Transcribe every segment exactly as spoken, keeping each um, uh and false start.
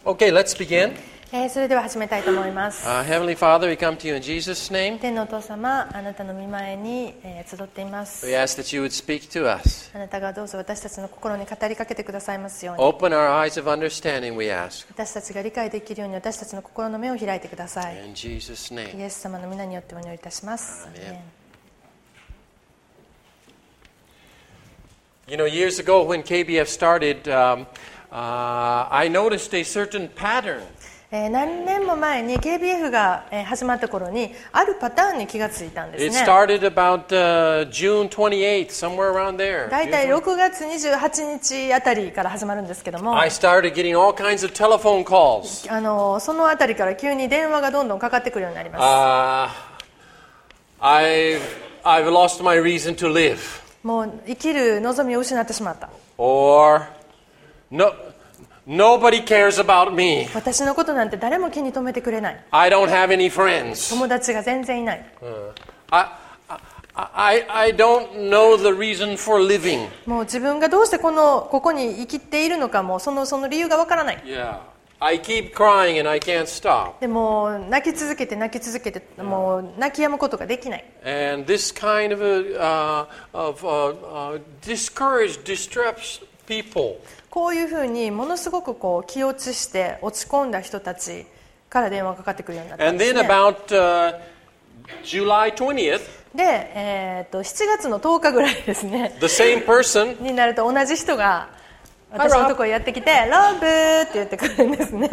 Okay, let's begin. えー、それでは始めたいと思います。 Uh, Heavenly Father, we come to you in Jesus' name. 天のお父様、あなたの御前に、えー、集っています。 We ask that you would speak to us. あなたがどうぞ私たちの心に語りかけてくださいますように。 Open our eyes of understanding, we ask. 私たちが理解できるように私たちの心の目を開いてください。 In Jesus' イ name. エス様の皆によってお祈りいたします。 Amen. アーメン You know, years ago when K B F started, um, uh, I noticed a certain pattern. えー、何年も前に ケービーエフ が、えー、始まった頃にあるパターンに気がついたんです It ね。 started about uh, June twenty-eighth, somewhere around there. だいたいろくがつにじゅうはちにちあたりから始まるんですけども、 I started getting all kinds of telephone calls. あのそのあたりから急に電話がどんどんかかってくるようになります。 Uh, I've, I've lost my reason to live. もう生きる望みを失ってしまった。 Or, no, nobody cares about me. 私のことなんて誰も気に留めてくれない。 I don't have any friends. 友達が全然いない。 I, I, I don't know the reason for living. もう自分がどうしてこのここに生きているのかもそのその理由がわからない。 Yeah. I keep crying and I can't stop. でも泣き続けて泣き続けてもう泣き止むことができない。 And this kind of a, uh, of uh, uh, discouraged, distressed people. こういうふうにものすごくこう気落ちして落ち込んだ人たちから電話がかかってくるようになったん And です then ね。 about uh, July twentieth, で、えー、としちがつのとおかぐらいですね the same person, になると同じ人が私のところにやってきて「ロブ!」って言ってくるんですね。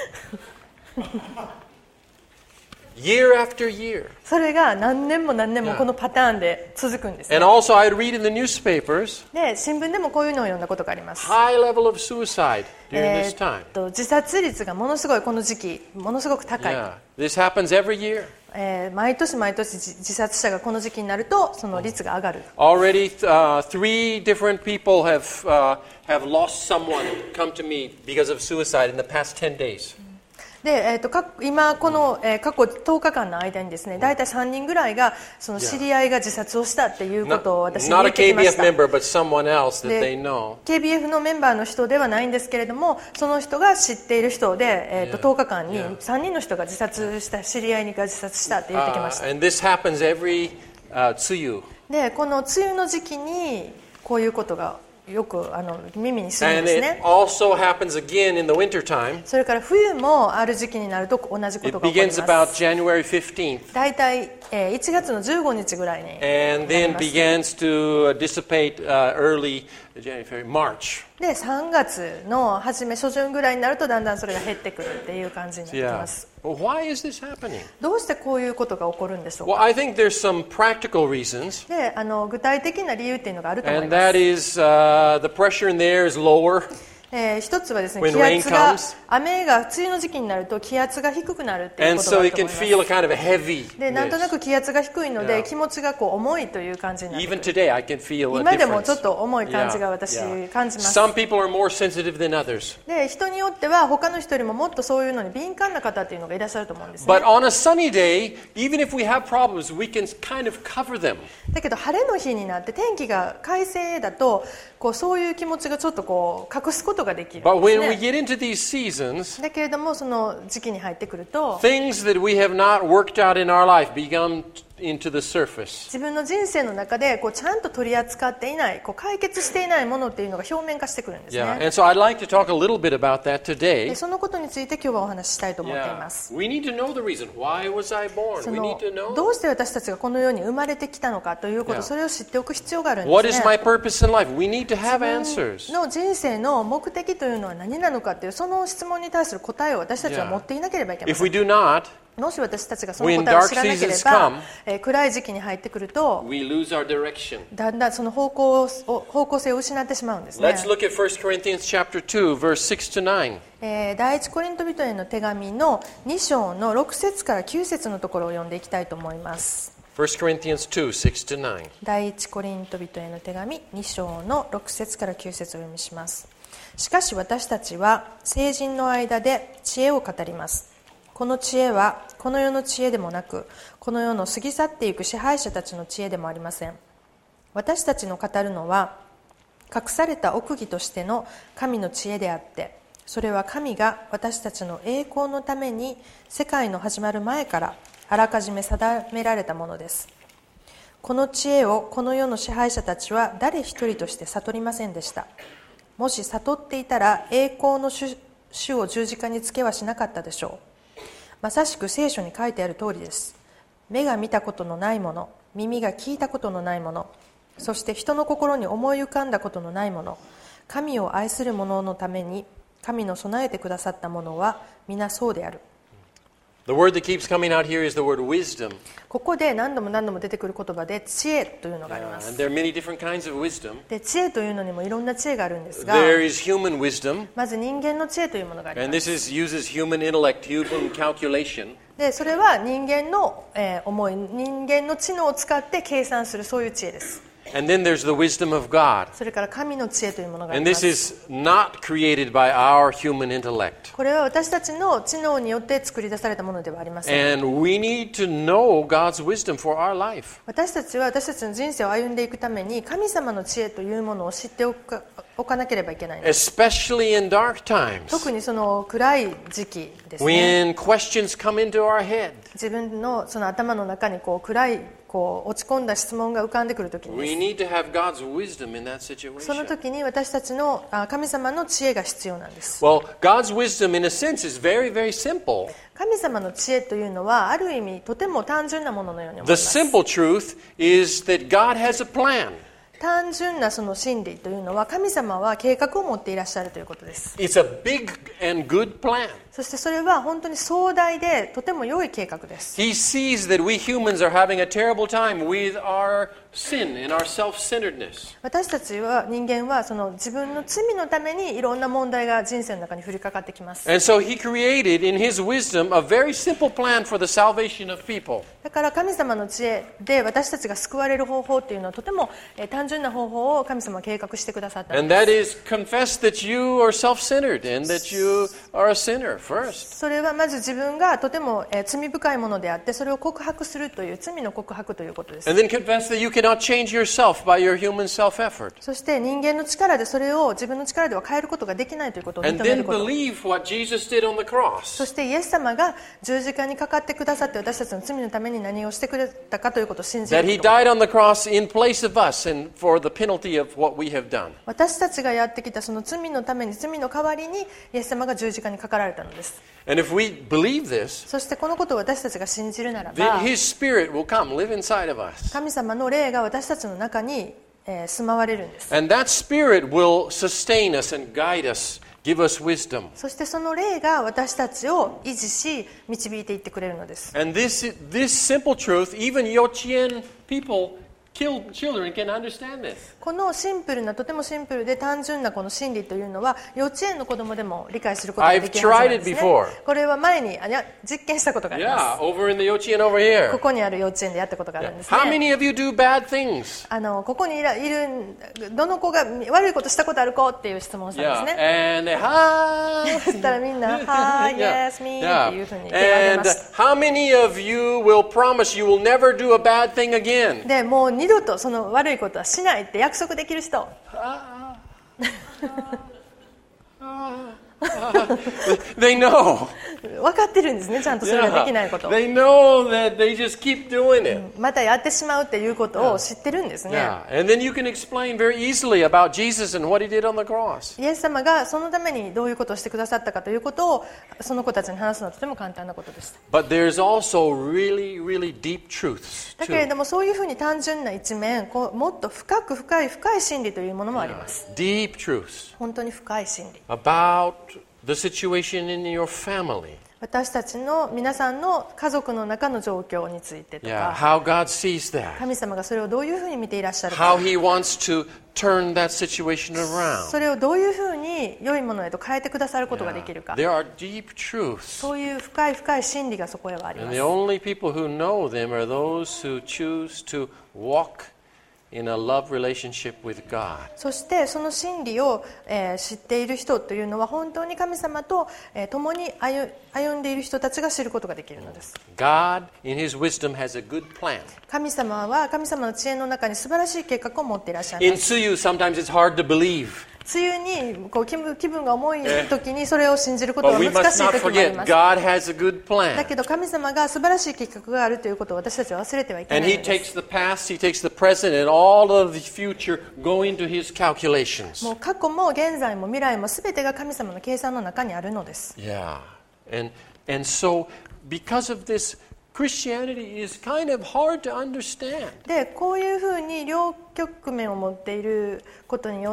year after year. それが何年も何年もこのパターンで続くんですね。 And also I'd read in the newspapers, で新聞でもこういうのを読んだことがあります。 high level of suicide during え this time. ーっと自殺率がものすごいこの時期ものすごく高い、 Yeah. This happens every year. えー毎年毎年自自殺者がこの時期になるとその率が上がる。 Already uh, three different people have, uh, have lost someone come to me because of suicide in the past ten days. で、えー、とか今この、えー過去とおかかんの間にですね、だいたいさんにんぐらいがその知り合いが自殺をしたっていうことを Not, 私に not 言 a ってきま K B し F た。 member, but someone else that で they know. ケービーエフ のメンバーの人ではないんですけれども、その人が知っている人で、えー、ととおかかんにさんにんの人が自殺した知り合いが自殺したって言ってきました。 Uh, and this happens every uh, tsuyu. でこの梅雨の時期にこういうことがよくあの耳にするん And です it ね。 also happens again in the winter time. それから冬もある時期になると同じこ It とが起こり begins ま about す。 January fifteenth だいたいえーいちがつのじゅうごにちぐらいに and then begins to dissipate uh, early January, February, March. でさんがつの初め初旬ぐらいになるとだんだんそれが減ってくるっていう感じになってき Yeah. ます。 Well, why is this happening? どうしてこういうことが起こるんでしょう Well, か。 I think there's some practical reasons, であの具体的な理由っていうのがあると思い and ま that す。 is uh, the pressure in the air is lower. えー一つはですね、 When 気圧 rain が comes. 雨が梅雨の時期になると気圧が低くなるっていう And ことが so ある it と can 思います feel a kind of a heavy. でなんとなく気圧が低いの Yeah. で気持ちがこう重いという感じになってく Even る。 today, I can feel a 今でもちょ difference. っと重い感じが Yeah, 私 yeah. 感じます。 Some people are more sensitive than others. で人によっては他の人よりももっとそういうのに敏感な方っていうのがいらっしゃると思うんですね。 But on a sunny day, even if we have problems, we can kind of cover them. だけど晴れの日になって天気が快晴だとこうそういう気持ちがちょっとこう隠すことができるん But です when we ね。 get into these seasons, だけれどもその時期に入ってくると things that we have not worked out in our life become into the surface. 自分の人生の中でこうちゃんと取り扱っていないこう解決していないものっていうのが表面化してくるんです Yeah, ね。 and so I'd like to talk a little bit about that で today. そのことについて今日はお話ししたいと思っていま Yeah, す。 we need to know the reason. Why was I born? そ We の need to know. どうして私たちがこの世に生まれてきたのかということ、 Yeah. それを知っておく必要があるん What で is す my ね。 purpose in life? We need to have 自 answers. 分の人生の目的というのは何なのかというその質問に対する答えを私たちは Yeah. 持っていなければいけま If せ we ん。 do not, もし私たちがその when 答えを dark 知らなけれ seasons ば come,、 えー暗い時期に入ってくると we lose our direction. だんだんその方向を方向性を失ってしまうんですね。 Let's look at First Corinthians chapter two, verse six to nine. えー第一コリント人への手紙のに章のろく節からきゅう節のところを読んでいきたいと思います。 First Corinthians two, six to nine. 第一コリント人への手紙に章のろく節からきゅう節をお読みします。しかし私たちは聖人の間で知恵を語ります。この知恵はこの世の知恵でもなく、この世の過ぎ去っていく支配者たちの知恵でもありません。私たちの語るのは隠された奥義としての神の知恵であって、 それは神が私たちの栄光のために世界の始まる前からあらかじめ定められたものです。この知恵をこの世の支配者たちは誰一人として悟りませんでした。もし悟っていたら栄光の 主, 主を十字架につけはしなかったでしょう。まさしく聖書に書いてある通りです。目が見たことのないもの、耳が聞いたことのないもの、そして人の心に思い浮かんだことのないもの、神を愛する者のために神の備えてくださったものは皆そうである。 The word that keeps coming out here is the word wisdom. ここで何度も何度も出てくる言葉で知恵というのがありま And す。 there are many different kinds of wisdom. で、知恵というのにもいろんな知恵があるんですが、 There is human wisdom, まず人間の知恵というものがあり and ます。 this is, uses human intellect, human calculation. で、それは人間の、えー思い、人間の知能を使って計算するそういう知恵です。 And then there's the wisdom of God. それから神の知恵というものがあり And ま this す。 is not created by our human intellect. これは私たちの知能によって作り出されたものではありません。 And we need to know God's wisdom for our life. 私たちは私たちの人生を歩んでいくために神様の知恵というものを知っておか、おかなければいけないんです。 Especially in dark times. 特にその暗い時期ですね。 When questions come into our head. 自分のその頭の中にこう暗いこう落ち込んだ質問が浮かんでくるときに We need to have God's wisdom in that その situation. 時に私たちのあ神様の知恵が必要なんです。 Well, God's wisdom in a sense is very, very simple. 神様の知恵というのはある意味とても単純なもののように思い The ます。 simple truth is that God has a plan. 単純なその真理というのは神様は計画を持っていらっしゃるということです。 It's a big and good plan. そしてそれは本当に壮大でとても良い計画です。 He sees that we humans are having a terrible time with our sin and our self-centeredness. 私たちは人間はその自分の罪のためにいろんな問題が人生の中に降りかかってきます。 And so he created in his wisdom a very simple plan for the salvation of people. だから神様の知恵で私たちが救われる方法というのはとてもえー単純な方法を神様は計画してくださったん And です。 that is confess that you are self-centered and that you are a sinner first. それはまず自分がとてもえー罪深いものであってそれを告白するという罪の告白ということです。 And then confess that you cannot change yourself by your human self-effort. そして人間の力でそれを自分の力では変えることができないということを認 And め then ること。 believe what Jesus did on the cross. そしてイエス様が十字架にかかってくださって私たちの罪のために何をしてくれたかということを信じ That る he こと。 died on the cross in place of us and for the penalty of what we have done. 私たちがやってきたその罪のために罪の代わりにイエス様が十字架にかかられたのです。 And if we believe this, そしてこのことを私たちが信じるなら then ば his spirit will come, live inside of us. 神様の霊が私たちの中に、えー住まわれるんです。 And that spirit will sustain us and guide us, give us wisdom. そしてその霊が私たちを維持し導いていってくれるのです。 And this, this simple truth, even Yochien people, killed children can understand this. このシンプルなとてもシンプルで単純なこの真理というのは幼稚園の子供でも理解することができるはずなんですね。 I've tried it before. これは前にあいや実験したことがありま Yeah, over in the Yochien over す。こ here. こにある幼稚園でやったことがあるんですね。 How many of you do bad things? あのここにいらいるどの子が悪いことしたことある子っていう質問をしたんです Yeah, ね。 and they, hi. そしたらみんな「はい、 Yeah, yes, me」 yeah. っていうふうに手を挙げ And ました。 how many of you will promise you will never do a bad thing again? でもう二度とその悪いことはしないって約束できる人。 They know. 分かってるんですね、ちゃんとそれができないこと They know that they just keep doing it. またやってしまうっていうことを知ってるんですね。 Yeah, and then you can explain very easily about Jesus and what he did on the cross. イエス様がそのためにどういうことをしてくださったかということをその子たちに話すのはとても簡単なことでした。 But there's also really, really deep truths だけれ too. どもそういうふうに単純な一面、こうもっと深く深い深い真理というものもあります。 Deep truths 本当に深い真理。 about the situation in your family. 私たちの皆さんの家族の中の状況についてと Yeah, か、 how God sees that. 神様がそれをどういうふうに見ていらっしゃる How か、 he wants to turn that situation around. それをどういうふうに良いものへと変えてくださることができるか、 There are deep truths. そういう深い深い真理がそこへはありま And す。 the only people who know them are those who choose to walk in a love relationship with God. そしてその真理を、えー知っている人というのは本当に神様と、えー共に歩歩んでいる人たちが知ることができるのです。 God, in his wisdom, has a good plan. 神様は神様の知恵の中に素晴らしい計画を持っていらっしゃい In ます。 Tsuyu, sometimes it's hard to believe. 梅雨にこう気分、気分が重い時にそれを信じることは But we 難 must しい not 時もありま forget す。 God has a good だ plan. けど神様が素晴らしい計画があるということを私たちは忘れてはいけな And い He のです。 takes the past, He takes the present, and all of the future go into His calculations. もう過去も現在も未来も全てが神様の計算の中にあるのです。 Yeah. And, and so, because of this, Christianity is kind of hard to understand. でこういうふうに両局面を持っていることによって、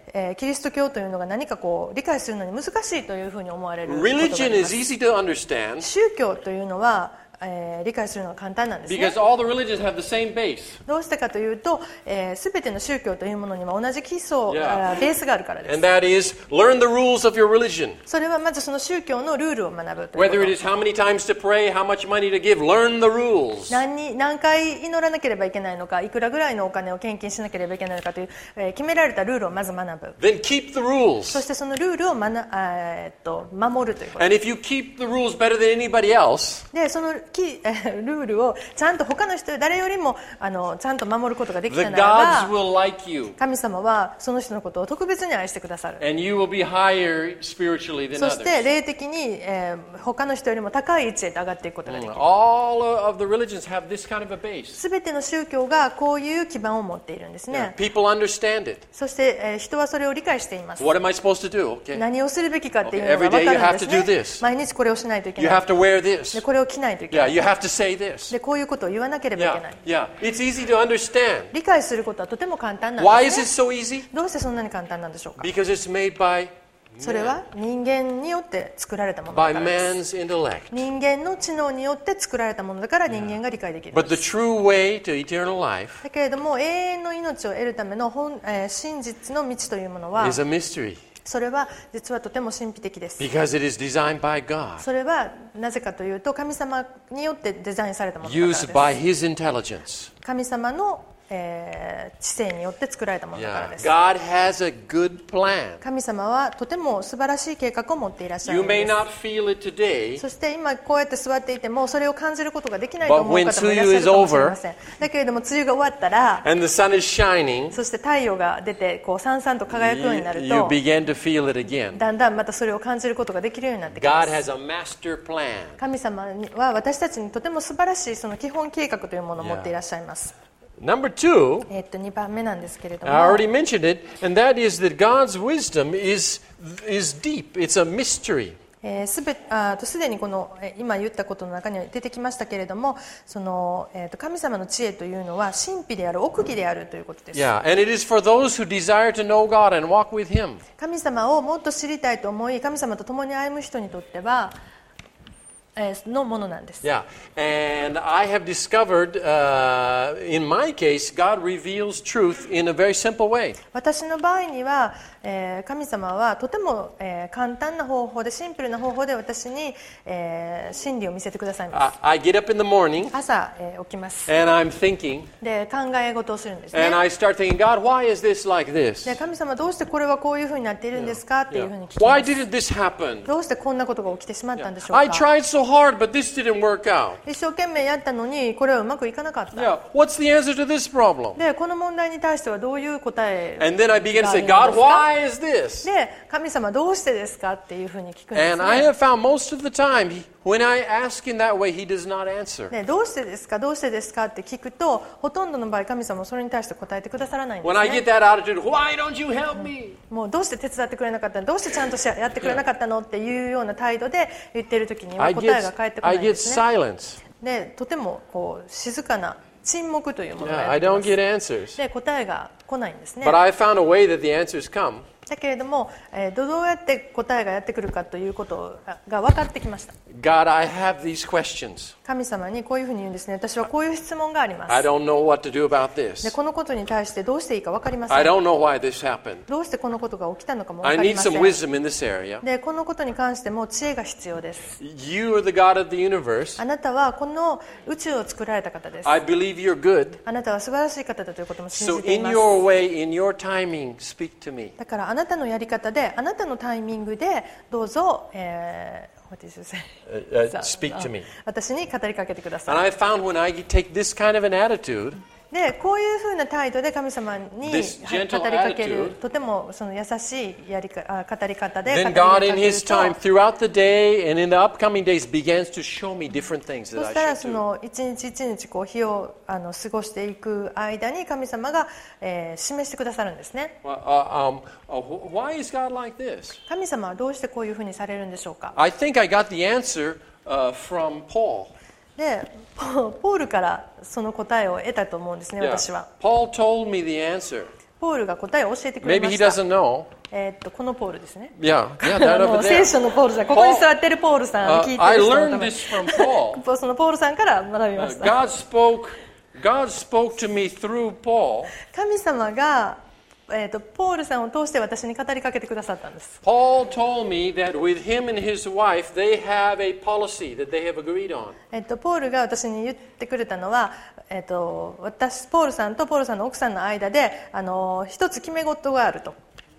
えーキリスト教というのが何かこう理解するのに難しいというふうに思われることがありま Religion is す。 easy to understand 宗教というのは、えー理解するのは簡単なんですね。 because all the religions have the same base. どうしてかというと、えー、全ての宗教というものには同じ基礎、 Yeah. あベースがあるからです。 And that is, learn the rules of your religion. それはまずその宗教のルールを学ぶというこ Whether と。 it is how many times to pray, how much money to give, learn the rules. 何に何回祈らなければいけないのか、いくらぐらいのお金を献金しなければいけないのかという、えー決められたルールをまず学ぶ。 Then keep the そ rules. してそのルールをまな、あーえーっと守るということ。 And if you keep the rules better than anybody else, でそのき、えールールをちゃんと他の人誰よりもあのちゃんと守ることができ the たなら gods ば、 will like you. 神様はその人のことを特別に愛してくださる。 And you will be higher spiritually than そして others. 霊的に、えー他の人よりも高い位置へと上がっていくことができる。 All of the religions have this kind of a base. すべての宗教がこういう基盤を持っているんですね。 People understand it. そして、えー人はそれを理解しています。 What am I supposed to do? Okay. 何をするべきかっていうの Okay, が every 分 day か you るん have です to do ね。 this. 毎日これをしないといけ You ない。 have to wear で this. これを着ないといけ Yeah, ない you。have to say this. でこういうことを言わなければいけな Yeah, い。 yeah. It's easy to understand. 理解することはとても簡単なん Why で is す it ね。 so easy? どうしてそんなに簡単なんでしょうか。 Because it's made by それは人間によって作られたものだ by からです。 man's intellect. 人間の知能によって作られたものだから人間が理解できるん But で the す。 true way to eternal life だけれども永遠の命を得るための本、えー真実の道というものは is a mystery それは実はとても神秘的です。 because it is designed by God, それはなぜかというと神様によってデザインされたものだから used by です。 His intelligence. 神様の、えー知性によって作られたものだから Yeah. です。 God has a good plan. 神様はとても素晴らしい計画を持っていらっしゃる You んで may す。 not feel it today, そして今こうやって座っていてもそれを感じることができないと思う But when 方もいらっしゃるかもしれま梅雨 is せん。だけれども梅雨が終わったら and the sun is shining, そして太陽が出てこうさんさんと輝くようにな you, る you と begin to feel it again. だんだんまたそれを感じることができるようになってきま God す。 has a master plan. 神様は私たちにとても素晴らしいその基本計画というものを持っていらっしゃいます。 Number two, えーっとにばんめなんですけれど I も、 already mentioned it, and that is that God's wisdom is, is deep. It's a mystery. えーすべあとすでにこのえー今言ったことの中には出てきましたけれども、そのえーと神様の知恵というのは神秘である、奥義であるということです。 Yeah, and it is for those who desire to know God and walk with Him. 神様をもっと知りたいと思い、神様と共に歩む人にとっては、えーのものなんです。 Yeah, and I have discovered, uh, in my case, God reveals truth in a very simple way. 私の場合には、えー神様はとても、えー簡単な方法でシンプルな方法で私に、えー真理を見せてくださいます。 I, I get up in the morning 朝、えー起きます。 and I'm thinking, で考え事をするんです and ね。 I start thinking, God, why is this like this? で神様どうしてこれはこういうふうになっているんですかっていうふうに聞き Why ます。 didn't this happen? どうしてこんなことが起きてしまったんでしょう I か。 tried so hard, but this didn't work out. 一生懸命やったのにこれはうまくいかなかった。 Yeah, what's the answer to this problem? でこの問題に対してはどういう答え And then I begin to があ say, るんです God, か。 why is this? で神様どうしてですかっていうふうに聞くんです And I ね。 have found most of the time, he- when I ask in that way, He does not answer. ね、どうしてですかどうしてですかって聞くとほとんどの場合神様はそれに対して答えてくださらないんで When す I ね get。that attitude, why don't you help me? もうどうして手伝ってくれなかったの、どうしてちゃんとしやってくれなかったのっていうような態度で言ってる時には I 答え get, が返ってこな I いんで get すね。 silence. でとてもこう静かな沈黙というもの Yeah, がやっ I てきま don't す。 get answers. で答えが来ないんですね。 But I found a way that the answers come. だけれども、えーどうやって答えがやってくるかということが分かってきました。 God, I have these questions. 神様にこういうふうに言うんですね。私はこういう質問がありま I す。 don't know what to do about で this. このことに対してどうしていいか分かりませ I ん。 don't know why this happened. どうしてこのことが起きたのかも I 分かり need ませ some ん。 wisdom in this area. でこのことに関しても知恵が必要です。 You are the God of the universe. あなたはこの宇宙を作られた方です。 I believe you're good. あなたは素晴らしい方だということも信 So じてい in ます。 your way, in your timing, speak to me. だからあなたのやり方であなたのタイミングでどうぞ、えー what did you say? Uh, uh, speak to me. 私に語りかけてくだ And さい。 I found when I take this kind of an attitude, でこういうふうな態度で神様に語り This gentle かける attitude とてもその優しいやりかあ語り方で語 Then りか God け in る His と time, throughout the day and in the upcoming days, begins to show me different things そ that し I たら should そ do. の一日一日こう日をあの過ごしていく間に神様が、えー示してくださるんですね。 Well, uh, um, uh, wh- why is God like this? 神様はどうしてこういうふうにされるんでしょうか。 I think I got the answer uh, from Paul. でポポールからその答えを得たと思うんですね、 Yeah. 私は。 Paul told me the answer. ポールが答えを教えてくれ Maybe ま he した。 doesn't know. えーっとこのポールですね。 Yeah, yeah, あ that の over 聖 there. 書のポールさん、ここに座ってるポールさん、 Uh, 聞いて I る人のた learned め this from Paul. そのポールさんから学びま Uh, した。 God spoke. God spoke to me through Paul. 神様が、えー、とポールさんを通して私に語りかけてくださったんです。 Paul told me that with him and his wife, they have a policy that they have agreed on. えー、とポールが私に言ってくれたのは、えー、と私ポールさんとポールさんの奥さんの間であの一つ決め事があると。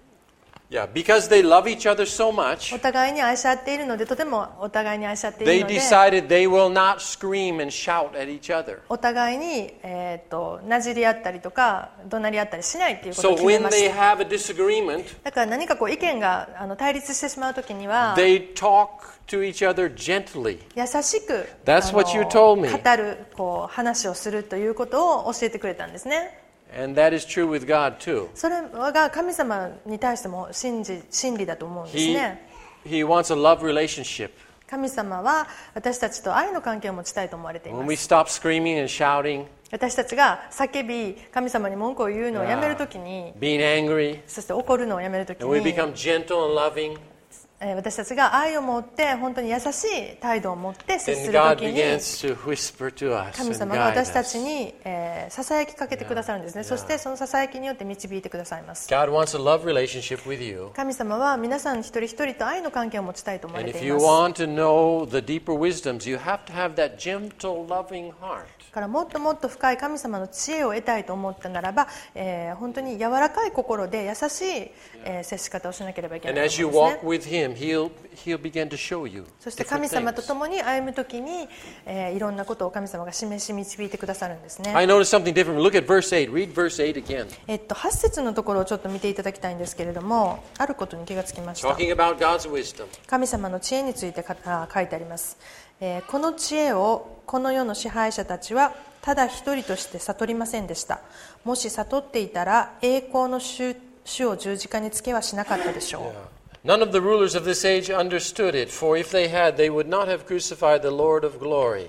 Yeah, because they love each other so much, お互いに愛し合っているので、とてもお互いに愛し合ってい they るので、 decided they will not scream and shout at each other. お互いに、えー、となじり合ったりとか怒鳴り合ったりしないということを So 決め when まし they た。 have a disagreement, だから何かこう意見があの対立してしまうときには they talk to each other gently. 優しく That's あの what you told me. 語るこう話をするということを教えてくれたんですね。 And that is true with God too. それが神様に対しても真理、真理だと思うんです He, ね。 he wants a love relationship. 神様は私たちと愛の関係を持ちたいと思われてい When ま we す。 stop screaming and shouting, 私たちが叫び神様に文句を言うのをやめるときに、 being angry, そして怒るのをやめるとき and we に、 become gentle and loving, えー私たちが愛を持って本当に優しい態度を持って接 then すると God きに begins to whisper to us 神 and 様が guide 私たち us. に、えー、ささやきかけてくださるんですね。そしてそのささやきによって導いてくださいます。 God wants a love relationship with you. 神様は皆さん一人一人と愛の関係を持ちたいと思わ And れ if てい you ます。 want to know the deeper wisdoms, you have to have that gentle, loving heart. だからもっともっと深い神様の知恵を得たいと思ったならば、えー本当に柔らかい心で優しい、えー接し方をしなければいけ And ない as と you 思うんです walk ね。 with Him, He'll, he'll begin to show you そして different 神様と things. 共に歩むときに、えーいろんなことを神様が示し導いてくださるんですね。 I noticed something different. Look at verse eight. Read verse eight again. えっと、はち節のところをちょっと見ていただきたいんですけれども、あることに気がつきました。 Talking about God's wisdom. 神様の知恵についてかあ書いてあります、えーこの知恵をこの世の支配者たちはただ一人として悟りませんでした。もし悟っていたら栄光の主、主を十字架につけはしなかったでしょう。 None of the rulers of this age understood it, for if they had, they would not have crucified the Lord of glory.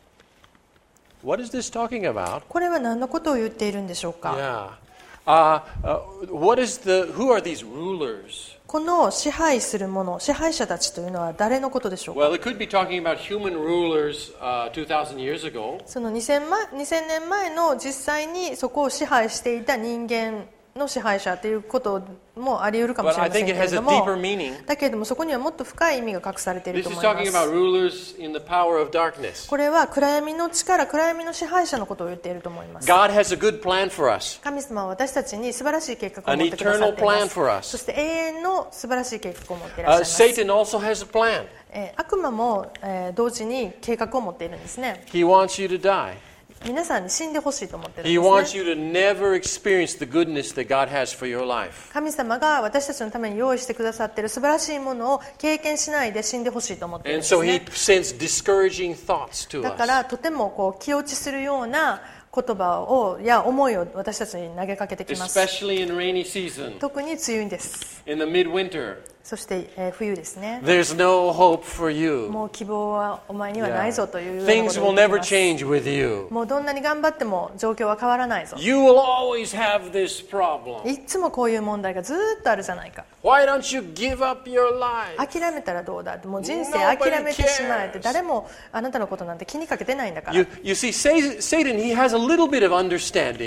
What is this talking about? これは何のことを言っているんでしょうか。 Yeah. Uh, uh, what is the, who are these rulers? この支配する者、支配者たちというのは誰のことでしょうか。 Well, it could be talking about human rulers uh, two thousand years ago. そのにせんねんまえの実際にそこを支配していた人間の支配者ということもあり得るかもし But れ I ません think け it れ has a ども、 deeper meaning. だけれどもそこにはもっと深い意味が隠されている This と is 思いま talking す。 about rulers in the power of darkness. これは暗闇の力、暗闇の支配者のことを言っていると思います。 God has a good plan for us. 神様は私たちに素晴らしい計画を持ってくだ An さってい eternal ま plan for す。 us. そして永遠の素晴らしい計画を持っていらっ Uh, しゃいます。 Satan also has a plan. えー悪魔も、えー同時に計画を持っているんですね。 He wants you to die. 皆さんに死んでほしいと思っている He んです wants ね。 you to never experience the goodness that God has for your life. 神様が私たちのために用意してくださっている素晴らしいものを経験しないで死んでほしいと思っているん And です so He ね。 sends discouraging thoughts to だから us. とてもこう気落ちするような言葉をや思いを私たちに投げかけてきます。 Especially in rainy season, 特に梅雨です。 in the midwinter. そして、えー冬ですね。 There's no hope for you. もう希望はお前にはないぞというような Things こと will を言って never います。 change with you. もうどんなに頑張っても状況は変わらないぞ。 You will always have this problem. いつもこういう問題がずーっとあるじゃないか。 Why don't you give up your life? 諦めたらどうだって、もう人生諦めてしまえって、誰もあなたのことなんて気にかけてないんだから。 You, you see, Satan, he has a little bit of understanding.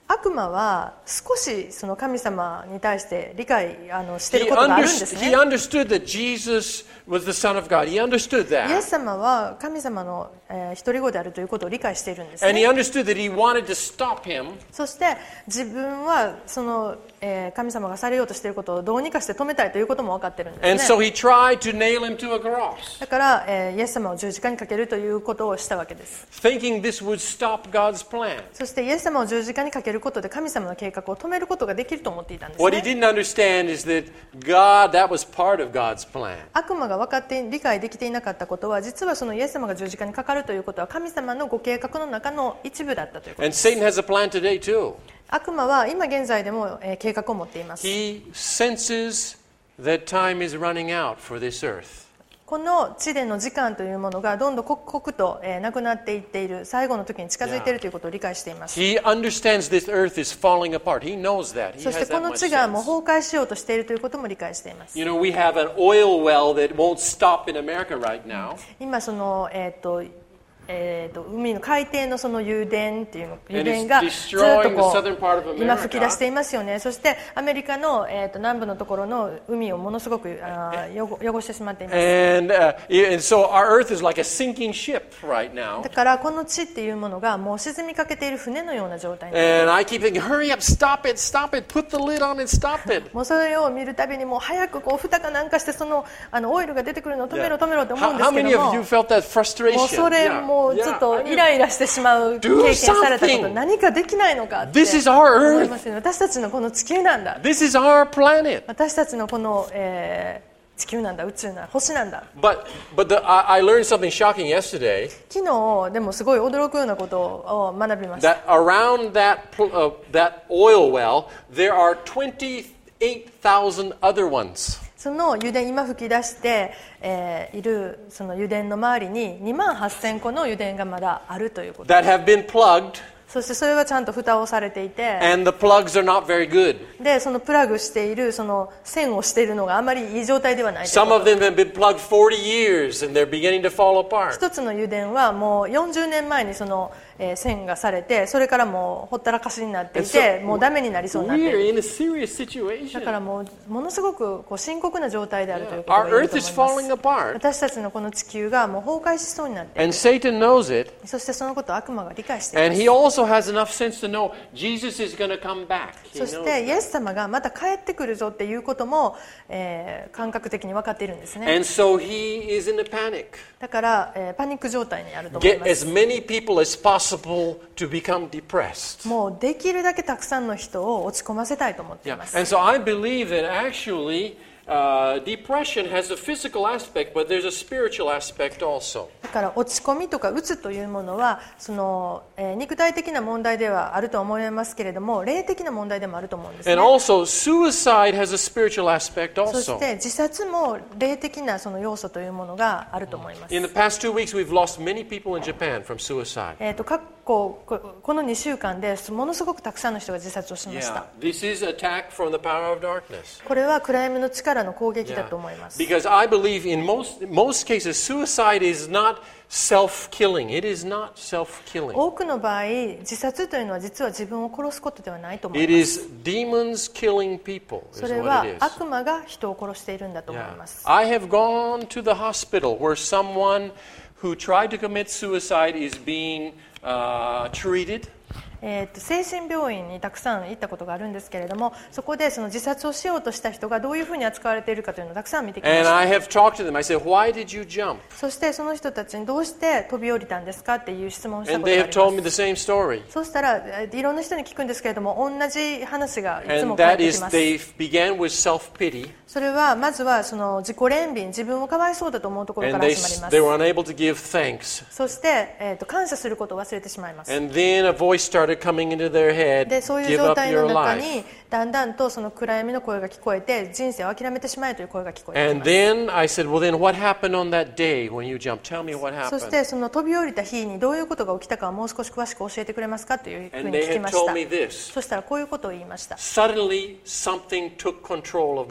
悪魔は少しその神様に対して理解あのしてい He, ることがあるんです underst- he ね。 understood that Jesus was the Son of God. He understood イエ that. ス様は神様の、えー、一人子であるということを理解しているんです And he ね。 understood that he wanted to stop him. そして自分はその、えー、神様がされようとしていることをどうにかして止めたいということも分かっているんです And ね。 so he tried to nail him to a cross, だから、えー、イエス様を十字架にかけるということをしたわけです。 thinking this would stop God's plan. そしてイエス様を十字架にかけることで神様の計画を止めることができると思っていたんです What he ね。 didn't understand is that God, that was part of God's plan. 悪魔が分かって理解できていなかったことは、実はそのイエス様が十字架にかかるということは神様のご計画の中の一部だったということで And す。 Satan has a plan today too. 悪魔は今現在でも、えー、計画を持っています。 He senses that time is running out for this earth. この地での時間というものがどんどん刻々と、えー、なくなっていっている、最後の時に近づいているということを理解しています。 He understands this earth is falling apart. He knows that. He そして has こ that の much 地がもう sense. 崩壊しようとしているということも理解しています。 You know, we have an oil well that won't stop in America right now. 今その、えーとえー、と海の海底のその油田っていうの And 油 it's 田がずっ destroying と the こ southern part of う今 America. 吹き出していますよね。そしてアメリカの、えー、と南部のところの海をものすごくあー汚汚してしまっています。 And, uh, and so our earth is like a sinking ship right now. だからこの地っていうものがもう沈みかけている船のような状態になっている。 And I keep thinking, hurry up, stop it, stop it, put the lid on and stop it. もうそれを見るたびにもう早くこう蓋かなんかしてそのあのオイルが出てくるのを止めろ Yeah. 止めろって思う How, んで how すけ many ど of も、 you felt that frustration? もうそれ Yeah. もうちょっ Yeah. とイライラしてしまう経 Do 験されたこ something. と、何かできないのかって This is our 思い earth. ますよね。私たちのこの地球なんだ、 This is our planet. 私たちのこの、えー地球なんだ、宇宙なんだ、星なんだ。 But, but the, I, I learned something shocking yesterday. 昨日でもすごい驚くようなことを学びました。 That around that, pl- uh, that oil well, there are twenty-eight thousand other ones. その油田今吹き出して、えーいるその油田の周りににまんはっせんこの油田がまだあるということ。 That have been plugged, そしてそれはちゃんと蓋をされていて、 and the plugs are not very good. でそのプラグしているその線をしているのがあまりいい状態ではないという Some こ of と。 them have been plugged forty years, and they're beginning to fall apart. 一つの油田はもうよんじゅうねんまえにその、えー線がされて、それからもうほったらかしになってい And て、 so もうダメになりそうになってい We're る。 in a serious だから situation. もうものすごくこう深刻な状態であるということ Our が言える earth と is 思い falling ます。 apart, 私たちのこの地球がもう崩壊しそうになっている。 and Satan knows it, そしてそのことを悪魔が理解していま and す。 he also has enough sense to know Jesus is going to come back. He そし knows てイエ that. ス様がまた帰ってくるぞっていうことも、えー感覚的に分かっているんですね。 And so he is in a panic. だから、えーパニック状態にあると思い Get ま as す。 many people as possible to become depressed. もうできるだけたくさんの人を落ち込ませたいと思ってい Yeah. ます。 And so I believe that actually uh, depression has a physical aspect, but there's a spiritual aspect also. だから落ち込みとかうつというものはその、えー肉体的な問題ではあると思いますけれども、霊的な問題でもあると思うんですね。 And also, suicide has a spiritual aspect そし also. て自殺も霊的なその要素というものがあると思います。 In the past two weeks, we've lost many people in Japan from suicide. えー、と過去ここのにしゅうかんでものすごくたくさんの人が自殺をしまし Yeah, た。 this is attack from the power of darkness. これは暗闇の力の攻撃だ Yeah. と思います。 Because I believe in most most cases, suicide is not self-killing. It is not self-killing. 多くの場合、自殺というのは実は自分を殺すことではないと思い It ます。 is demons killing people. そ Is れ what は it is. 悪魔が人を殺しているんだと思い Yeah. ます。 I have gone to the hospital where someone who tried to commit suicide is being uh, treated. えー、と精神病院にたくさん行ったことがあるんですけれども、そこでその自殺をしようとした人がどういうふうに扱われているかというのをたくさん見てきまし And た。 I have talked to them. I said, "Why did you jump?" そしてその人たちにどうして飛び降りたんですかっていう質問をしたこ And と they があ have り told ま me す。 the same story. そうしたらえーいろんな人に聞くんですけれども、同じ話がいつ And も返っ that てき is ます。 they began with self-pity. それはまずはその自己憐憫、自分をかわいそうだと思うところか And ら they, 始まりま they were す。 unable to give thanks. そして、えー、と感謝することを忘れてしまいます。 And then a voice started coming into their head, でそういう give 状 up 態の your 中 life. にだんだんとその暗闇の声が聞こえて、人生を諦めてしまえという声が聞こえてき And ます。 then I said, well, then what happened on that day when you jumped? Tell me what そし happened. てその飛び降りた日にどういうことが起きたかをもう少し詳しく教えてくれますかというふう And に they 聞き had まし told た。 me this. そしたらこういうことを言いました。 Suddenly, something took control of me.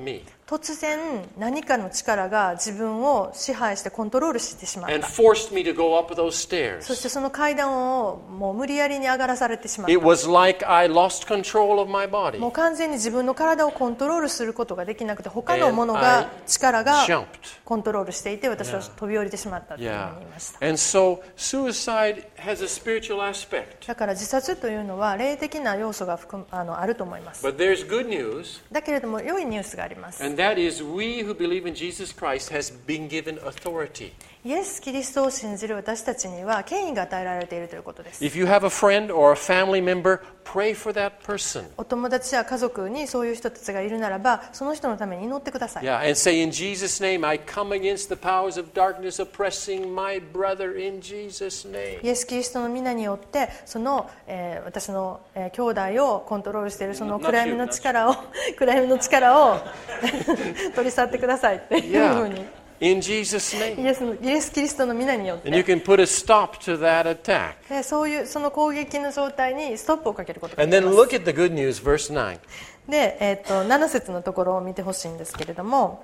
突然何かの力が自分を支配してコントロールしてしまっ and た。 forced me to go up those そし stairs. てその階段をもう無理やりに上がらされてしまっ It た。 was like I lost control of my も body. う完全に自分の体をコントロールすることができなくて、他のもの And が I 力が jumped. コントロールしていて、私は飛び降りてしまったというふうに Yeah. 言いました。 And so suicide has a spiritual aspect. だから自殺というのは霊的な要素が含むあのあると思います。 But there's good news, だけれども良いニュースがあります。 and that is we who believe in Jesus Christ has been given authority. イエス・キリストを信じる私たちには権威が与えられているということです。 If you have a friend or a family member, pray for that person. お友達や家族にそういう人たちがいるならば、その人のために祈ってください。 Yeah, and say, in Jesus' name, I come against the powers of darkness oppressing my brother in Jesus' name. イエス・キリストの皆によってその、えー私の、えー兄弟をコントロールしているその暗闇の力を暗闇の力を取り去ってくださいっていうふうに、 In Jesus' イ name. エスのイエス・キリストの皆によっ And you て can put a stop to that attack. でそういうその攻撃の状態にストップをかけることが And でき then ます。 look at the good news, verse nine. で、えー、となな節のところを見てほしいんですけれども、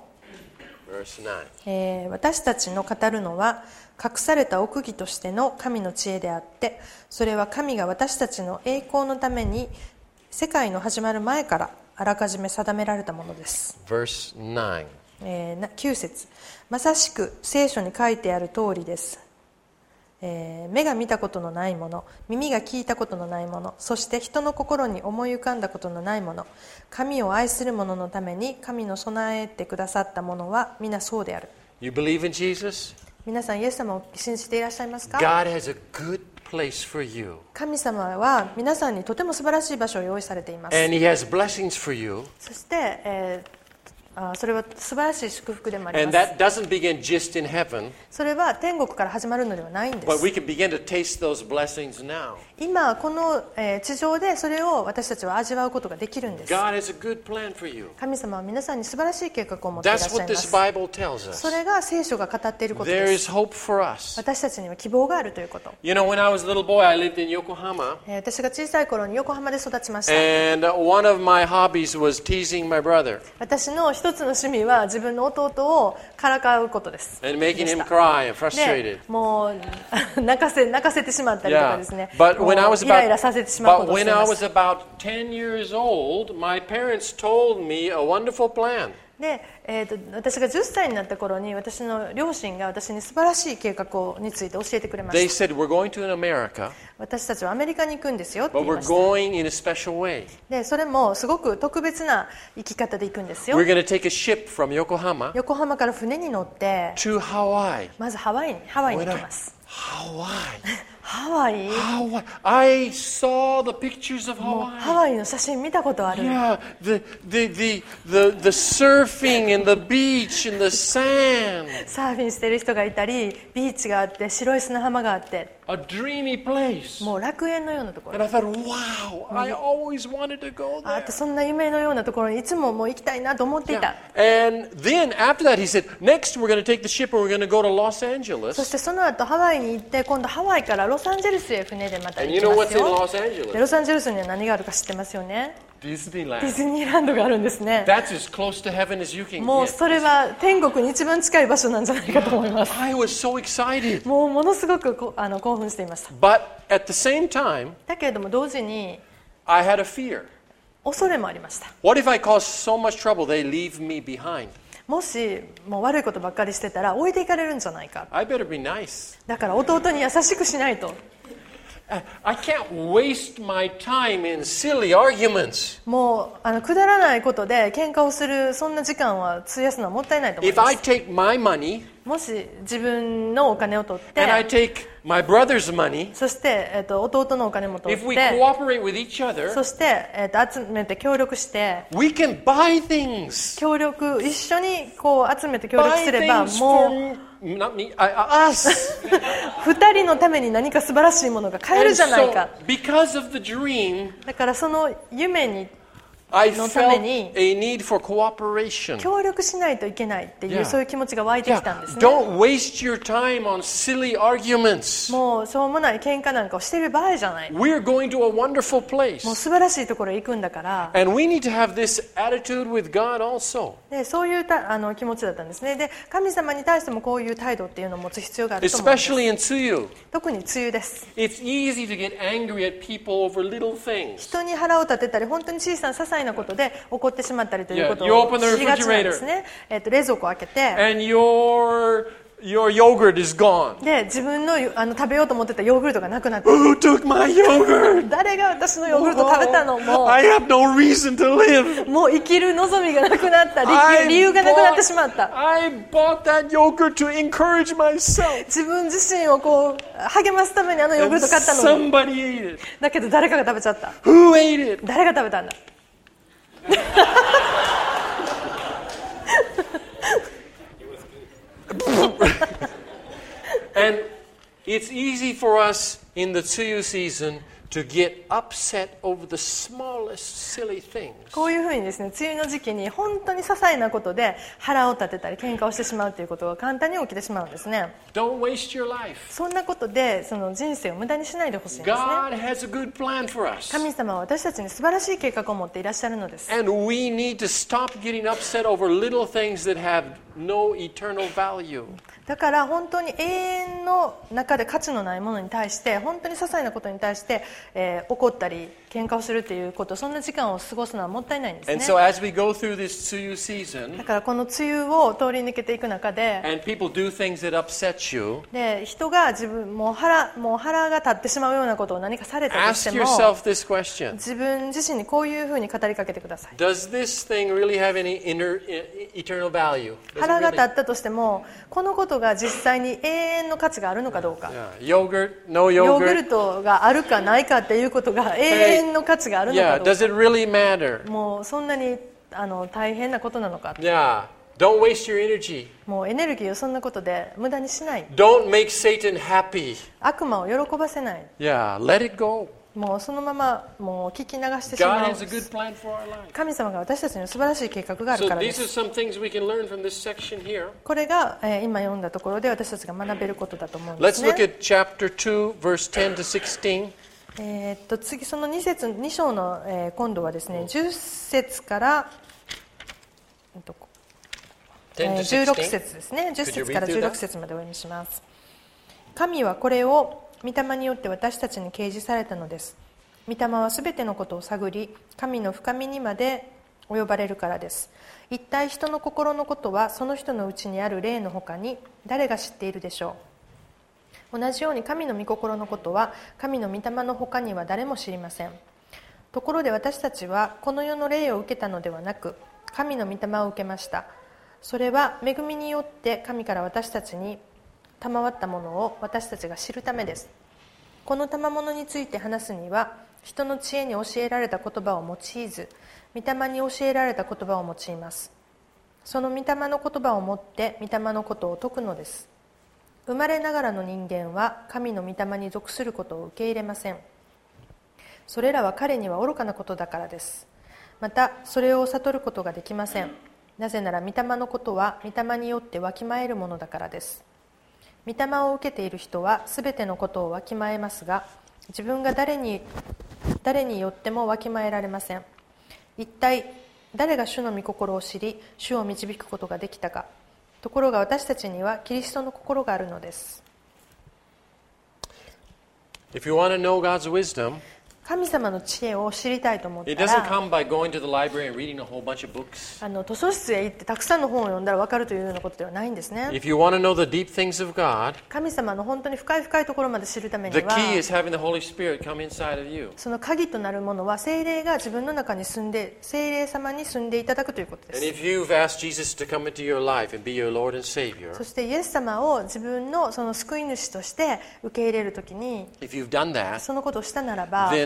Verse nine. えー私たちの語るのは隠された奥義としての神の知恵であって、それは神が私たちの栄光のために世界の始まる前からあらかじめ定められたものです。 Verse nine. えーなきゅう節、まさしく聖書に書いてある通りです。えー目が見たことのないもの、耳が聞いたことのないもの、そして人の心に思い浮かんだことのないもの、神を愛する者のために神の備えてくださったものは皆そうである。 You believe in Jesus? 皆さんイエス様を信じていらっしゃいますか？ God has a good place for you. 神様は皆さんにとても素晴らしい場所を用意されています。 And He has blessings for you. そして、えーあそれは素晴らしい祝福でもあり And ます。 that doesn't begin just in heaven, それは天国から始まるのではないんで but す。 we can begin to taste those blessings now. 今この、えー地上でそれを私たちは味わうことができるんです。 God has a good plan for you. 神様は皆さんに素晴らしい計画を持っていらっ That's しゃい what ま this す。 Bible tells そ us. れが聖書が語っていること There で is す。 hope for us. 私たちには希望があるということ。 You know, when I was a little boy, I lived in Yokohama, えー私が小さい頃に横浜で育ちました。 and one of my hobbies was teasing my brother 私の一つの趣味は自分の弟をからかうことです。 and making でし him た cry and で frustrated. もう泣かせ泣かせてしまったりとか Yeah, ですね。 but もう when I was イライラ about させてしまうこ but とをして when い I ま was す。 about ten years old, my parents told me a wonderful plan. で、えー、と私がじゅっさいになった頃に私の両親が私に素晴らしい計画をについて教えてくれま They し said, た。 we're going to America, 私たちはアメリカに行くんですよって言 but いま we're した。 going in a special way. でそれもすごく特別な生き方で行くんですよ。 We're going to take a ship from Yokohama 横浜から船に乗って to Hawaii. まずハワイにハワイに行きます。 Hawaii. ハワイ Hawaii. I saw the pictures of もう Hawaii. ハワイの写真見たことある。 Yeah, the, the, the, the, the surfing and the beach and the sand. サーフィンしてる人がいたり、ビーチがあって白い砂浜があって、 A dreamy place. もう楽園のようなとこ And ろ。 I thought, wow, I always wanted to go あ there. とそんな夢のようなところにいつももう行きたいなと思ってい Yeah. た。 And then after that, he said, next we're going to take the ship and we're going to go to Los そ Angeles. してその後ハワイに行って、今度ハワイからロサンゼルスへ船でまた And 行 you き know ま what's す in よ。 Los で Angeles? ロサンゼルスには何があるか知ってますよね。ディ Disneyland. ズニーランドがあるんですね。 That's as close to heaven as you can もう get. それは天国に一番近い場所なんじゃないかと思います。 I was so excited. もうものすごくこあの興奮していました。 But at the same time, だけれども同時に I had a fear. 恐れもありました。 What if I cause so much trouble they leave me behind? もしもう悪いことばっかりしてたら置いていかれるんじゃないか。 I better be nice. だから弟に優しくしないと。 I can't waste my time in silly arguments. もうあのくだらないことで喧嘩をするそんな時間は費やすのはもったいないと思い If ま I す。 take my money もし自分のお金を取っ and I て、 take my brother's money, そして、えっと弟のお金も取っ if we て、 cooperate with each other, そして、えっと集めて協力して、 we can buy things. 協力一緒にこう集めて協力 Buy すれば things も for not me, I, I- us. う二人のために何か素晴らしいものが買え And るじゃない so, か。 because of the dream, だからその夢に I のため felt に a need for cooperation. 協力しないといけないっていう、 Yeah. そういう気持ちが湧いてきたん Yeah. ですね。 Don't waste your time on silly arguments. もうしょうもない喧嘩なんかをしてる場合じゃない。 We're going to a wonderful もう place. 素晴らしいところへ行くんだから。 And we need to have this attitude with God also. でそういうたあの気持ちだったんですね。で神様に対してもこういう態度っていうのを持つ必要があると思うんです。 Especially in Tsuyu. 特に梅雨です。 It's easy to get angry at people over little things. 人に腹を立てたり、本当に小さな些細なことで怒ってしまったりということ Yeah, you を open the しがちなんですね。えっと冷蔵庫を開けて、 And your your yogurt is gone. で自分のあの食べようと思ってたヨーグルトがなくなって、 Who took my yogurt? 誰が私のヨーグルト食べたの？も I have no reason to live. うもう生きる望みがなくなった、 I 理由理由がなくなってしまった。 I bought that yogurt to encourage myself. 自分自身をこう励ますためにあのヨーグ And ルト買ったのに、 somebody ate it. だけど誰かが食べちゃった。 Who ate it? 誰が食べたんだ？ And it's easy for us in the Tsuyu season to get upset over the smallest silly things. こういうふうにですね、梅雨の時期に本当に些細なことで腹を立てたり喧嘩をしてしまうということが簡単に起きてしまうんですね。 Don't waste your life. そんなことでその人生を無駄にしないでほしいんですね。 God has a good plan for us. 神様は私たちに素晴らしい計画を持っていらっしゃるのです。 And we need to stop getting upset over little things that have no eternal value. だから本当に永遠の中で価値のないものに対して、本当に些細なことに対して、えー怒ったり喧嘩をするということ、そんな時間を過ごすのはもったいないんです And ね。 so as we go through this Tsuyu season, だからこの梅雨を通り抜けていく中で、 and people do things that upset you, で人が自分もう 腹, もう腹が立ってしまうようなことを何かされたとして ask も、 yourself this question. 自分自身にこういうふうに語りかけてください。 Does this thing really have any inner, e- eternal value? Does it 腹が really? 立ったとしても、このことが実際に永遠の価値があるのかどうか、 Yeah. Yogurt, no ヨーグル yogurt. トがあるかないかっていうことが永遠の価値があるの Yeah, かどう does か、 it really matter? もうそんなにあの大変なことなのか、 Yeah. Don't waste your energy. もうエネルギーをそんなことで無駄にしない、 Don't make Satan happy. 悪魔を喜ばせない、 Yeah, let it go. もうそのままもう聞き流してしま God う。 has a good plan for our life. 神様が私たちに素晴らしい計画がある So からで these are す。 some things we can learn from this section here. これが、えー今読んだところで私たちが学べることだと思うんで Let's す look ね。 at chapter two, verse ten to sixteen. えーっと次そのに節に章の、えー今度はですねじゅっ節からえっとえ ten ー to じゅうろく 16. 節ですね。じゅっ Could you 節から read through じゅうろく that? 節までお読みします。神はこれを御霊によって私たちに掲示されたのです。御霊はすべてのことを探り、神の深みにまで及ばれるからです。一体人の心のことはその人のうちにある霊のほかに誰が知っているでしょう。同じように神の御心のことは神の御霊のほかには誰も知りません。ところで私たちはこの世の霊を受けたのではなく、神の御霊を受けました。それは恵みによって神から私たちに賜ったものを私たちが知るためです。この賜物について話すには、人の知恵に教えられた言葉を用いず、御霊に教えられた言葉を用います。その御霊の言葉をもって御霊のことを説くのです。生まれながらの人間は神の御霊に属することを受け入れません。それらは彼には愚かなことだからです。またそれを悟ることができません。なぜなら御霊のことは御霊によってわきまえるものだからです。御霊を受けている人はすべてのことをわきまえますが、自分が誰に誰によってもわきまえられません。一体誰が主の御心を知り、主を導くことができたか。ところが私たちにはキリストの心があるのです。 If you want to know God's wisdom, 神様の知恵を知りたいと思っ it た doesn't ら、 come by going to the library and reading a whole bunch of books. あの図書室へ行ってたくさんの本を読んだら分かるというようなことではないんですね。 If you want to know the deep things of God, 神様の本当に深い深いところまで知るために the は、 key is having the Holy Spirit come inside of you. その鍵となるものは聖霊が自分の中に住んで、聖霊様に住んでいただくということで And す。 if you've asked Jesus to come into your life and be your Lord and Savior, そしてイエス様を自分のその救い主として受け入れるときに、 if you've done that, そのことをしたならば、 then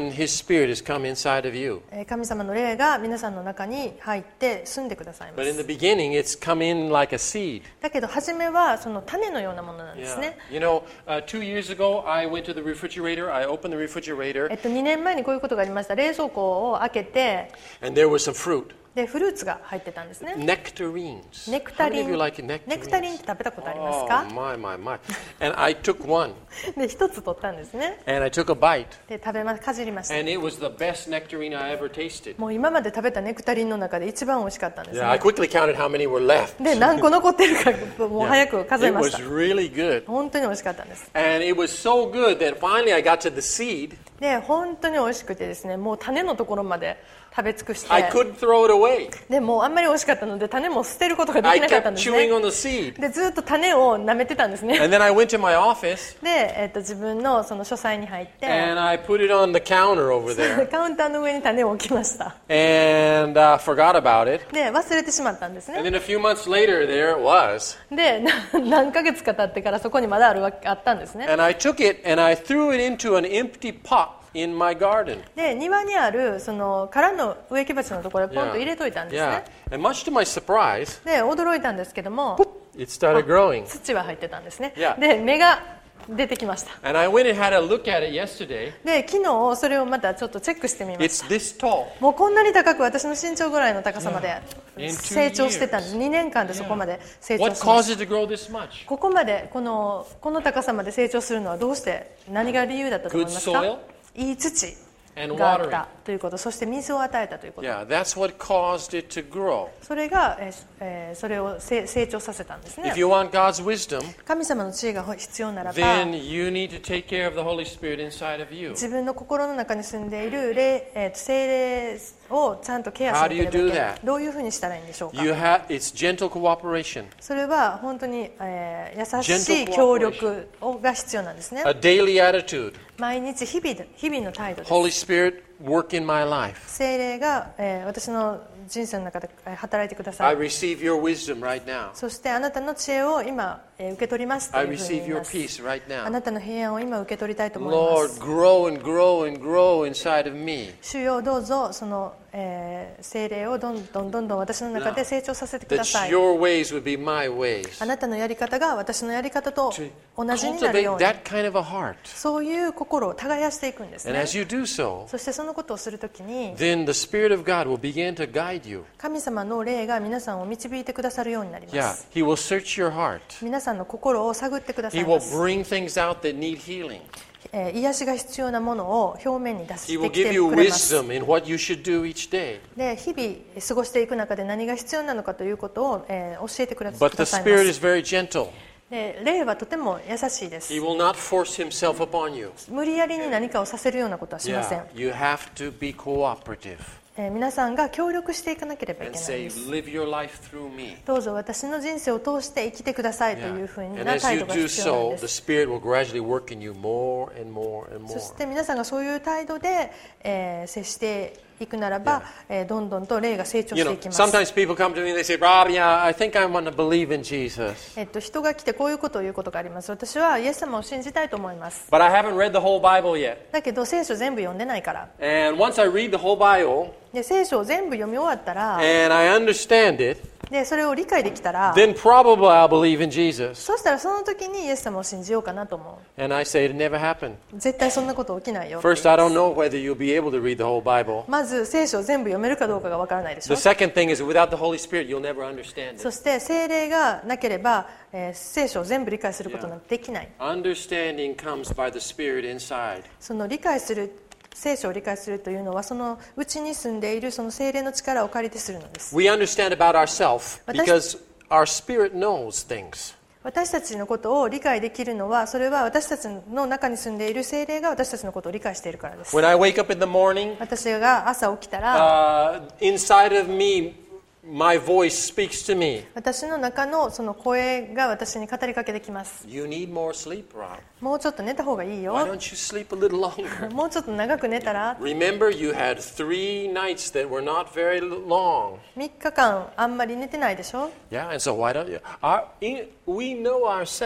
when His Spirit has come inside of you. えー神様の霊が皆さんの中に入って住んでくださいま But in the す。 beginning, it's come in like a seed. だけど初めはその種のようなものなんです Yeah. ね。 You know, uh, two years ago, I went to the refrigerator. I opened the refrigerator, えっと、にねんまえにこういうことがありました。冷蔵庫を開けて、 and there was some fruit. でフルーツが入ってたんですね。 Nectarines. ネクタ How many リ of ン you like ネクタリン nectarines? って食べたことあります Oh, か？ my, my, my. And I took one, で一つ取ったんですね。 and I took a bite, で食べまかじりました。 and it was the best nectarine I ever tasted. もう今まで食べたネクタリンの中で一番美味しかったんです Yeah, I ね。 quickly counted how many were left. で何個残ってるかもう Yeah. 早く数え It まし was た。 really good. 本当に美味しかったんです。 And it was so good that finally I got to the seed. で本当に美味しくてですね、もう種のところまで食べ尽くして、 I couldn't throw it away. でもうあんまり美味しかったので種も捨てることがで I きなかったん kept ですね。 chewing on the seed. でずっと種を舐めてたんですね。 And then I went to my office, で、えっと自分のその書斎に入って and I put it on the counter over there, カウンターの上に種を置きました。 and uh, forgot about it. で忘れてしまったんです And ね。 then a few months later, there it was. でな何ヶ月か経ってからそこにまだあるわけあったんですね。 And I took it and I threw it into an empty pot in my garden. で庭にあるその空の植木鉢のところにポンと入れといたんです Yeah. ね。 And much to my surprise, で驚いたんですけども it started growing. 土は入ってたんですね。 Yeah. で芽が出てきました。 And I went and had a look at it yesterday. で昨日それをまたちょっとチェックしてみまし It's た。 this tall. もうこんなに高く私の身長ぐらいの高さまで In two 成長してたんです。にねんかんでそこまで成長 What しました。 caused it to grow this much? ここまでこのこの高さまで成長するのはどうして何が理由だったと思います Good か？ soil いい土 and があっ watering. たということ、そして水を与えたということ、 Yeah, that's what caused it to grow. それが、えーえーそれをせ成長させたんですね If。you want God's wisdom, 神様の知恵が必要ならば then you need to take care of the Holy Spirit inside of you. 自分の心の中に住んでいる霊、えーと聖霊をちゃんとケアしなければいけ How do な you い do。that？ どういうふうにしたらいいんでしょうか。 You have it's gentle cooperation, それは本当に、えー優し Gentle い協力をが必要なんですね。 a daily attitude. 毎日日々日々の態度です。 Holy Spirit, work in my life. 聖霊が、えー私の人生の中でえー働いてくださ I い。 receive your wisdom right now. そしてあなたの知恵を今、えー受け取りますと I いうふうに receive 言い your ます。 peace right あ now. なたの平安を今受け取りたいと思いま Lord, す。 grow and grow and grow inside of me. 主よどうぞその、えー、聖霊をどんどんどんどん私の中で成長させてくだ That さい。 your ways would be my ways. あなたのやり方が私のやり方と To 同じになる cultivate ように、 that kind of a heart. そういう心を耕していくんです And ね。 as you do so, そしてそのことをするときに then the Spirit of God will begin to guide you. 神様の霊が皆さんを導いてくださるようになりま Yeah, す。 He will search your heart. 皆さんの心を探ってくださ He い will ます。 bring things out that need healing. えー癒しが必要なものを表面に出 He し will てき give て you くれます。 wisdom in what you should do each day. で日々過ごしていく中で何が必要なのかということを、えー教えてくだ But くだ the さいま Spirit す。 is very gentle. で霊はとても優しいです。 He will not force Himself upon you. 無理やりに何かをさせるようなことはしません。 Yeah, you have to be cooperative えー皆さんが協力していかなければい and けない say, です。 live your life through me. どうぞ私の人生を通して生きてくださいと Yeah. いうふう And な as 態 you 度が do 必要なん so, で the す。 Spirit will gradually work in you more and more and そ more. して皆さんがそういう態度で、えー接していくならば、えーどんどんと霊が成長 You して know, いきます。 sometimes people come to me and they say, Rob, yeah, I think I want to believe in Jesus. えっと、人が来てこういうことを言うことがあります。私はイエス様を信じたいと思います。 But I haven't read the whole Bible yet. だけど聖書全部読んでないから。 And once I read the whole Bible で聖書を全部読み終わったら、 and I understand it, でそれを理解できたら、 then probably I'll believe in Jesus. そしたらその時にイエス様を信じようかなと思 And I say, it never happened. う。絶対そんなこと起きないよ。 First, I don't know whether you'll be able to read the whole Bible. まず聖書を全部読めるかどうかがわからないでし The ょ。 second thing is, without the Holy Spirit, you'll never understand そ it. して聖霊がなければ、えー聖書を全部理解することなんてできない。 Understanding comes by the Spirit inside. その理解する聖書を理解するというのはその内に住んでいるその聖霊の力を借りてするのです。 We understand about ourselves because our spirit knows things. 私たちのことを理解できるのはそれは私たちの中に住んでいる聖霊が私たちのことを理解しているからです。 When I wake up in the morning, 私が朝起きたら uh, inside of me, my voice speaks to me. 私の中のその声が私に語りかけてきます。 You need more sleep, Rob. もうちょっと寝た方がいい Why よ。 don't you sleep a little longer? もうちょっと長く寝たら Remember, you had three nights that were not very long. みっかかんあんまり寝てないでしょ。 Yeah, and so why don't you? Our, in, we know ourselves.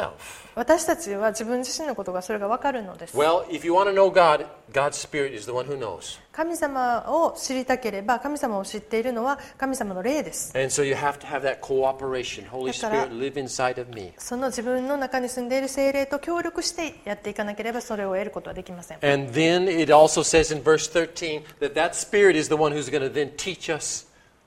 私たちは自分自身のことがそれが分かるのです。 Well, if you want to know God, God's Spirit is the one who knows. 神様を知りたければ神様を知っているのは神様の霊です。 And so you have to have that cooperation. Holy だから Spirit, live inside of me. その自分の中に住んでいる聖霊と協力してやっていかなければそれを得ることはできません。 And then it also says in verse thirteen that that Spirit is the one who's going to then teach us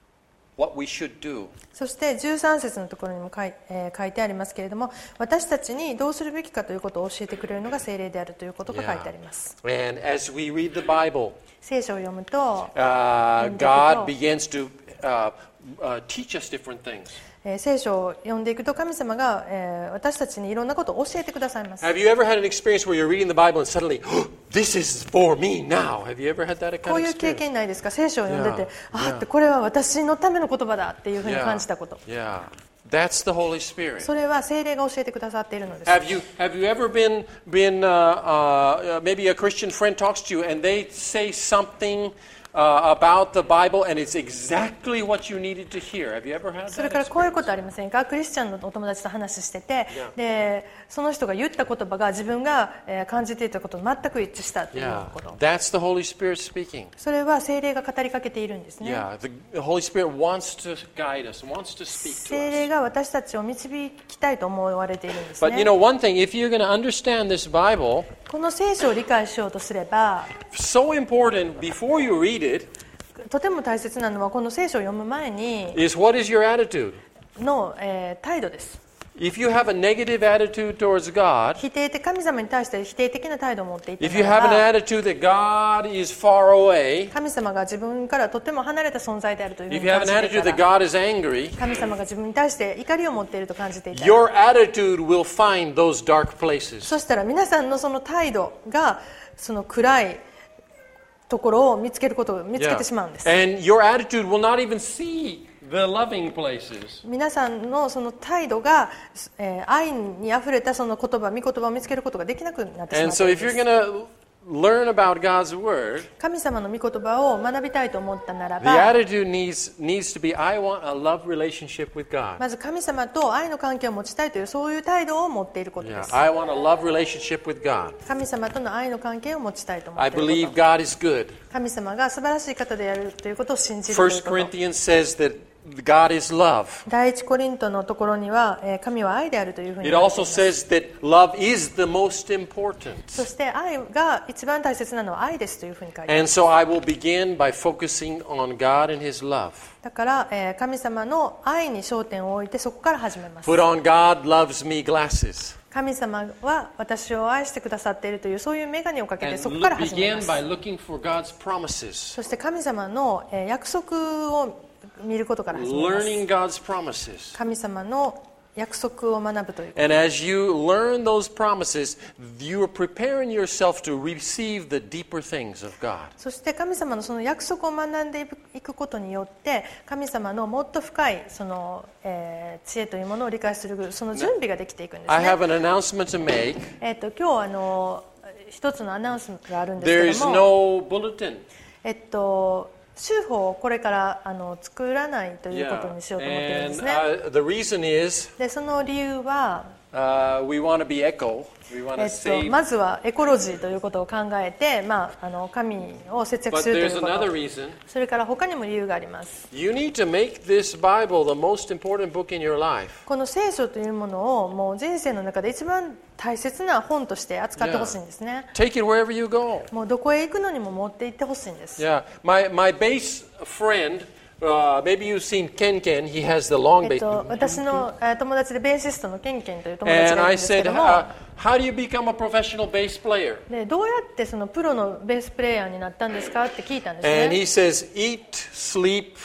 what we should do. そしてじゅうさん節のところにも書い、えー書いてありますけれども、私たちにどうするべきかということを教えてくれるのが聖霊であるということが書いてあります。 And as we read the Bible, 聖書を読むと、 uh, And God that- begins to uh, uh, teach us different things. えー聖書を読んでいくと神様が、えー私たちにいろんなことを教えてくださいます。 Have you ever had an experience where you're reading the Bible and suddenly, oh, this is for me now? Have you ever had that kind こ of ういう経 experience? 験ないですか？聖書を読んでて、 Yeah. あってこれは私のための言葉だっていうふうに感じたこと。 Yeah. That's the Holy Spirit. それは聖霊が教えてくださっているのです。 Have you have you ever been been uh, uh, maybe a Christian friend talks to you and they say something uh, about the Bible and it's exactly what you needed to hear? Have you ever had それ that からこういう experience? ことありませんか？クリスチャンのお友達と話してて、でその人が言った言葉が自分がえー感じていたことと全く一致したという Yeah. こと。 That's the Holy Spirit speaking. それは聖霊が語りかけているんですね。 Yeah. The, the Holy Spirit wants to guide us, wants to speak 聖 to 霊 us. が私たちを導きたいと思われているんです But you ね。 know one thing, if you're going to understand this Bible, この聖書を理解しようとすれば、 so important before you read it とても大切なのはこの聖書を読む前に is what is your attitude? の、えー態度です。 If you have a negative attitude towards God, 否定的、神様に対して否定的な態度を持っていた if you な have an らば、 attitude that God is far away, 神様が自分からとても離れた存在であるというふう if に you have 感 an じてい attitude た that ら、 God is angry, 神様が自分に対して怒りを持っていると感じていたら、 your attitude will find those dark places. そしたら皆さんのその態度がその暗いところを見つけることを見つけ Yeah. てしまうんです。 And your attitude will not even see the loving places. 皆さんのその態度が、えー愛にあふれたその言葉、御言葉を見つけることができなくなってしま And って so いる if ん you're です。 going to learn about God's word, 神様の御言葉を学びたいと思ったなら the ば、 attitude needs needs to be I want a love relationship with God. まず神様と愛の関係を持ちたいというそういう態度を持っていることで Yeah, す。 I want a love relationship with God. 神様との愛の関係を持ちたいと思っ I ている believe こと。 God is good. 神様が素晴らしい方であるということを信じるという First こと。 Corinthians says that God is love. 第一コリントのところには、えー神は愛であるというふうに It 書いて also います。 says that love is the most important. そして愛が一番大切なのは愛ですというふうに書いてあり And ます。 so I will begin by focusing on God and His love. だから、えー神様の愛に焦点を置いてそこから始めます。 Put on God loves me glasses. 神様は私を愛してくださっているというそういう眼鏡をかけて And そこから look, 始め begin ます by looking for God's promises. そして神様のえー約束を見ることから始めます Learning God's promises. 神様の約束を学ぶということ And as you learn those promises, you are preparing yourself to receive the deeper things of God. そして神様のその約束を学んでいくことによって神様のもっと深いその、えー知恵というものを理解するその準備ができていくんです I ね have an announcement to make. えー、と今日あの一つのアナウンスがあるんで There す is けども、 no bulletin. えっと州法をこれからあの作らないということにしようと思っているんで And すね。 uh, the reason is でその理由は、 uh, we want to be eco. We want え to っと、 save. まずはエコロジーということを考えて、まあ、あの神を節約 But するとい there's うこ another と、 reason. それから他にも理由があります。 You need to make this Bible the most important book in your life. この聖書というものをもう人生の中で一番大切な本として扱ってほしいんですね。 Take it wherever you go. もうどこへ行くのにも持って行ってほしいんです。 Yeah, my my base friend, uh, maybe you've seen Ken Ken. He has the long えっ bass. と、私のえー友達でベーシストのケンケンという友達 And がい I るんですけ said, ども、 uh, how do you become a professional bass player? でどうやってそのプロのベースプレーヤーになったんですかって聞いたんです And ね。 he says, eat, sleep,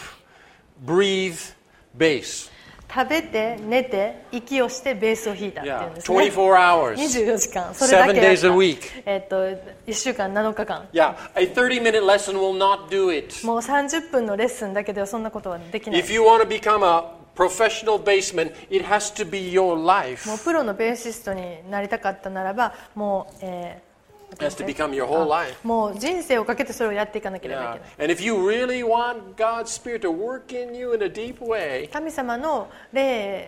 breathe, bass. 食べて寝て息をしてベースを弾いたっていうん Yeah, ですね。 twenty-four hours. にじゅうよじかんそれだけ Seven やっ days a た week. えっといっしゅうかんなのかかん Yeah, a thirty-minute lesson will not do it. もうさんじゅっぷんのレッスンだけではそんなことはできない。 If you want to become a professional bassman, it has to be your もう life. プロのベーシストになりたかったならばもう、え It has to become your whole ー life. もう人生をかけてそれをやっていかなければい Yeah. けない。 And if you really want God's Spirit to work in you in a deep way, 神様の霊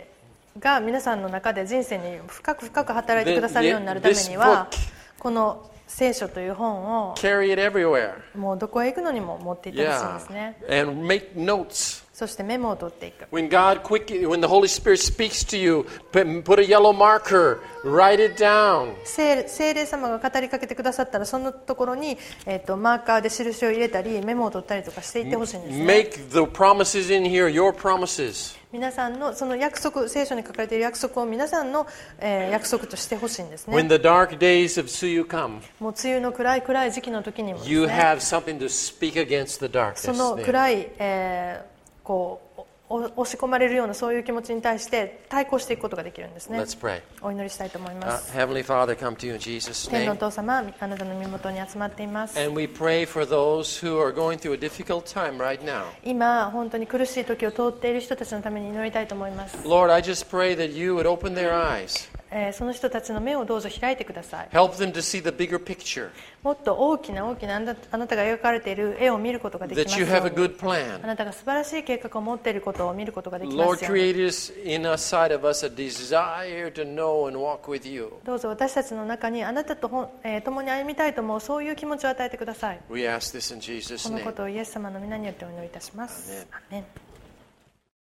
が皆さんの中で人生に深く深く働いてくださるようになるためには、この聖書という本を carry it everywhere. もうどこへ行くのにも持っていってほしいんですね。 Yeah. And make notes. そしてメモを取っていく。 When God quick, when the Holy Spirit speaks to you, put a yellow marker, write it down. 聖聖霊様が語りかけてくださったら、そのところに、えー、とマーカーで印を入れたりメモを取ったりとかしていってほしいんですね。 Make the promises in here your promises. 皆さんのその約束、聖書に書かれている約束を皆さんの、えー、約束としてほしいんですね。 When the dark days of Suyu come, もう梅雨の暗い暗い時期の時にもですね、 you have something to speak against the darkness. その暗い、えー、こう押し込まれるようなそういう気持ちに対して対抗していくことができるんですね。 Let's pray. お祈りしたいと思います。 Uh, Heavenly Father, come to you in Jesus' 天の name. お父様、あなたの身元に集まっています。 And we pray for those who are going through a difficult time right now. 今本当に苦しい時を通っている人たちのために祈りたいと思います。 Lord, I just pray that you would open their eyes. えー、その人たちの目をどうぞ開いてください。 Help them to see the bigger picture. もっと大きな大きなあなた、あなたが描かれている絵を見ることができま That す you よ have う a に。 good あ plan. なたが素晴らしい計画を持っていることを見ることができま Lord, すように。 create us in a side of us a desire to know and walk with you. どうぞ私たちの中にあなたとほん、えー、共に歩みたいと思うそういう気持ちを与えてください。 We ask this in Jesus' このこ name. とをイエス様の皆によってお祈りいたします。アーメン。